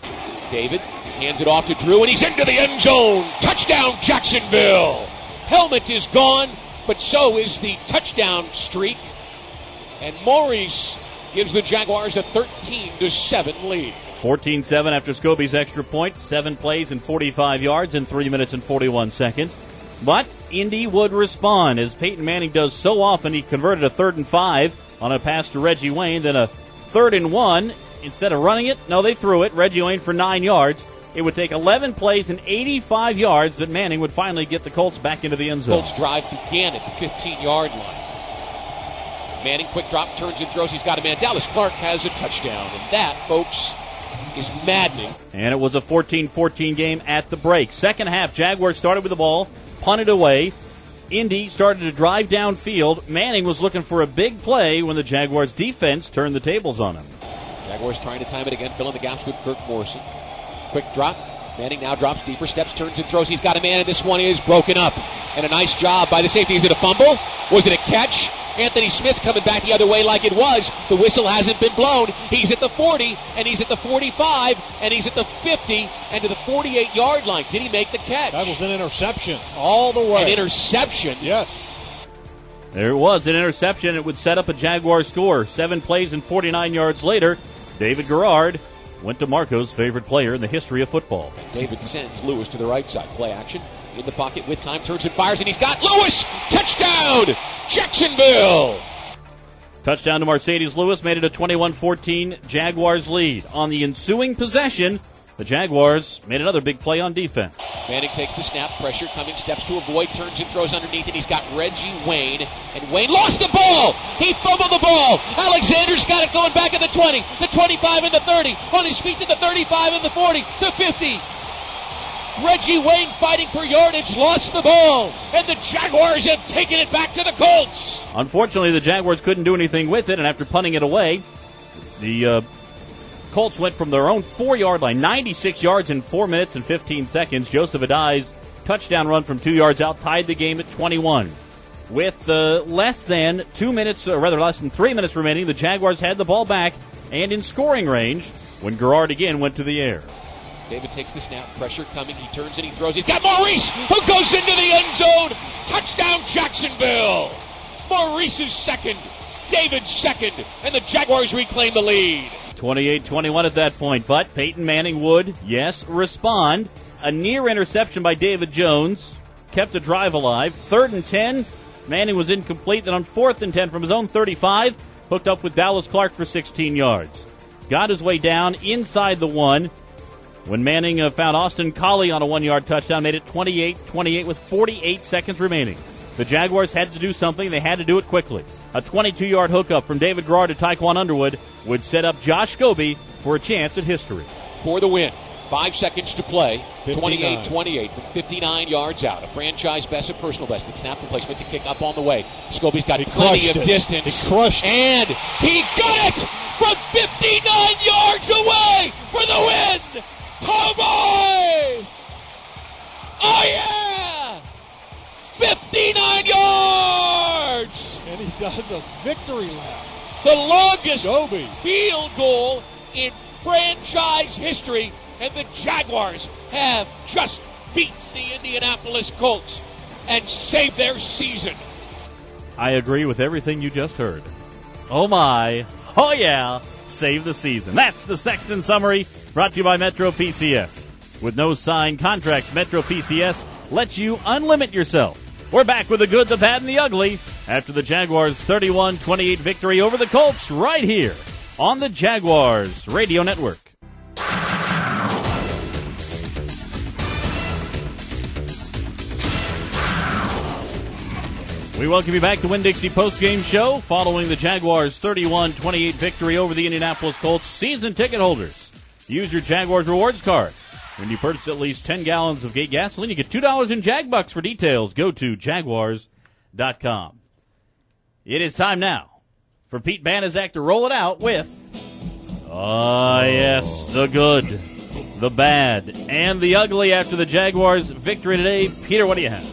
David hands it off to Drew, and he's into the end zone. Touchdown, Jacksonville. Helmet is gone, but so is the touchdown streak. And Maurice gives the Jaguars a thirteen to seven lead. fourteen seven after Scobie's extra point. Seven plays and forty-five yards in three minutes and forty-one seconds. But Indy would respond, as Peyton Manning does so often. He converted a third and five on a pass to Reggie Wayne, then a third and one. Instead of running it, no, they threw it. Reggie Wayne for nine yards. It would take eleven plays and eighty-five yards, but Manning would finally get the Colts back into the end zone. Colts drive began at the fifteen-yard line. Manning, quick drop, turns and throws. He's got a man. Dallas Clark has a touchdown. And that, folks, is maddening. And it was a fourteen fourteen game at the break. Second half, Jaguars started with the ball, punted away. Indy started to drive downfield. Manning was looking for a big play when the Jaguars' defense turned the tables on him. Jaguars trying to time it again, filling the gaps with Kirk Morrison. Quick drop. Manning now drops deeper, steps, turns and throws. He's got a man, and this one is broken up. And a nice job by the safety. Is it a fumble? Was it a catch? Anthony Smith's coming back the other way like it was. The whistle hasn't been blown. He's at the forty, and he's at the forty-five, and he's at the fifty, and to the forty-eight-yard line. Did he make the catch? That was an interception all the way. An interception? Yes. There it was, an interception. It would set up a Jaguar score. Seven plays and forty-nine yards later, David Garrard went to Marco's favorite player in the history of football. And David sends Lewis to the right side. Play action. In the pocket with time, turns and fires, and he's got Lewis! Touchdown! Jacksonville! Touchdown to Mercedes Lewis made it a twenty-one fourteen Jaguars lead. On the ensuing possession, the Jaguars made another big play on defense. Manning takes the snap, pressure coming, steps to avoid, turns and throws underneath, and he's got Reggie Wayne, and Wayne lost the ball! He fumbled the ball! Alexander's got it going back at the twenty, the twenty-five and the thirty, on his feet to the thirty-five and the forty, the fifty. Reggie Wayne fighting for yardage, lost the ball, and the Jaguars have taken it back to the Colts. Unfortunately, the Jaguars couldn't do anything with it, and after punting it away, the uh, Colts went from their own four-yard line, ninety-six yards in four minutes and fifteen seconds. Joseph Adai's touchdown run from two yards out tied the game at twenty-one. With uh, less than two minutes, or rather less than three minutes remaining, the Jaguars had the ball back and in scoring range when Garrard again went to the air. David takes the snap, pressure coming, he turns and he throws. He's got Maurice, who goes into the end zone. Touchdown, Jacksonville. Maurice's second, David's second, and the Jaguars reclaim the lead. twenty-eight twenty-one at that point, but Peyton Manning would, yes, respond. A near interception by David Jones kept the drive alive. Third and ten, Manning was incomplete. Then on fourth and ten from his own thirty-five, hooked up with Dallas Clark for sixteen yards. Got his way down inside the one when Manning uh, found Austin Collie on a one-yard touchdown, made it twenty-eight twenty-eight with forty-eight seconds remaining. The Jaguars had to do something. They had to do it quickly. A twenty-two-yard hookup from David Garrard to Tyquan Underwood would set up Josh Scobie for a chance at history. For the win. Five seconds to play. twenty-eight twenty-eight from fifty-nine yards out. A franchise best, a personal best. The snap replacement to kick up on the way. Scobie's got plenty of it. distance. He crushed and he got it from fifty-nine yards away for the win. Oh boy! Oh yeah! fifty-nine yards! And he does a victory lap. The longest Scobie. field goal in franchise history, and the Jaguars have just beat the Indianapolis Colts and saved their season. I agree with everything you just heard. Oh my, oh yeah, save the season. That's the Sexton Summary, brought to you by Metro P C S. With no signed contracts, Metro P C S lets you unlimit yourself. We're back with the good, the bad, and the ugly after the Jaguars' thirty-one twenty-eight victory over the Colts right here on the Jaguars Radio Network. We welcome you back to Winn-Dixie postgame show following the Jaguars' thirty-one twenty-eight victory over the Indianapolis Colts. Season ticket holders, use your Jaguars rewards card. When you purchase at least ten gallons of Gate gasoline, you get two dollars in Jag Bucks. For details, go to jaguars dot com. It is time now for Pete Banaszak to roll it out with, ah, yes, the good, the bad, and the ugly after the Jaguars' victory today. Peter, what do you have?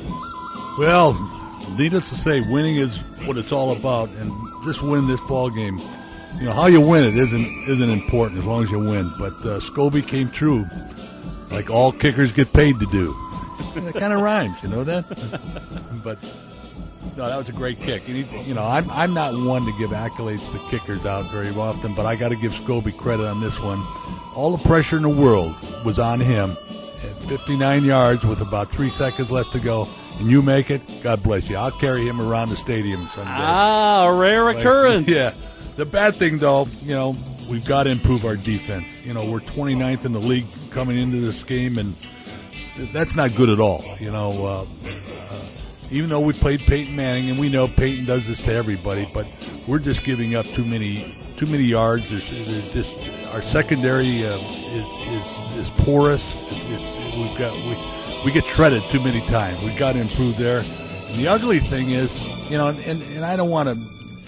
Well, needless to say, winning is what it's all about, and just win this ball game. you know, how you win it isn't isn't important as long as you win. But uh, Scobie came true, like all kickers get paid to do. That kind of rhymes, you know that? But no, that was a great kick. And he, you know, I'm I'm not one to give accolades to kickers out very often, but I got to give Scobie credit on this one. All the pressure in the world was on him at fifty-nine yards with about three seconds left to go. And you make it, God bless you. I'll carry him around the stadium someday. Ah, a rare like, occurrence. Yeah. The bad thing, though, you know, we've got to improve our defense. You know, we're twenty-ninth in the league coming into this game, and that's not good at all. You know, uh, uh, even though we played Peyton Manning, and we know Peyton does this to everybody, but we're just giving up too many too many yards. There's, there's just our secondary uh, is, is is porous. It's, it's, we've got we. We get shredded too many times. We've got to improve there. And the ugly thing is, you know, and, and, and I don't want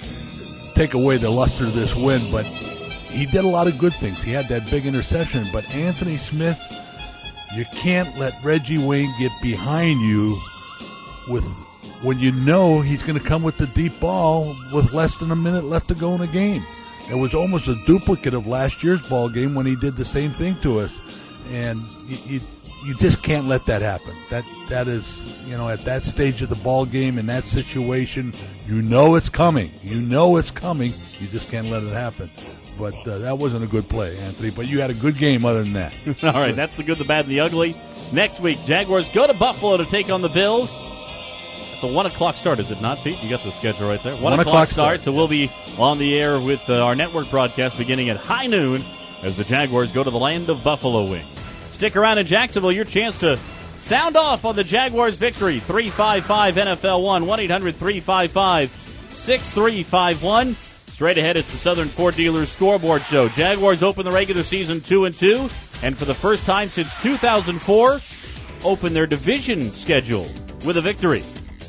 to take away the luster of this win, but he did a lot of good things. He had that big interception. But Anthony Smith, you can't let Reggie Wayne get behind you with when you know he's going to come with the deep ball with less than a minute left to go in the game. It was almost a duplicate of last year's ball game when he did the same thing to us. And you, you You just can't let that happen. That that is, you know, at that stage of the ball game, in that situation, you know it's coming. You know it's coming. You just can't let it happen. But uh, that wasn't a good play, Anthony. But you had a good game other than that. All right, that's the good, the bad, and the ugly. Next week, Jaguars go to Buffalo to take on the Bills. It's a one o'clock start, is it not, Pete? You got the schedule right there. One, one o'clock, o'clock start, start, so we'll be on the air with uh, our network broadcast beginning at high noon as the Jaguars go to the land of Buffalo Wings. Stick around in Jacksonville. Your chance to sound off on the Jaguars' victory. three five five N F L one, one eight hundred three five five six three five one. Straight ahead, it's the Southern Ford Dealers Scoreboard Show. Jaguars open the regular season two and two, and for the first time since two thousand four, open their division schedule with a victory.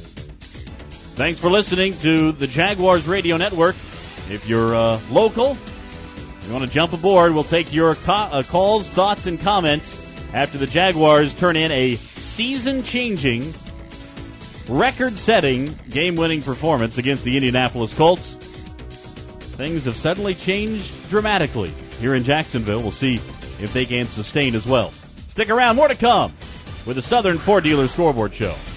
Thanks for listening to the Jaguars Radio Network. If you're uh, local, you want to jump aboard, we'll take your co- uh, calls, thoughts, and comments after the Jaguars turn in a season-changing, record-setting, game-winning performance against the Indianapolis Colts. Things have suddenly changed dramatically here in Jacksonville. We'll see if they can sustain as well. Stick around, more to come with the Southern Ford Dealers Scoreboard Show.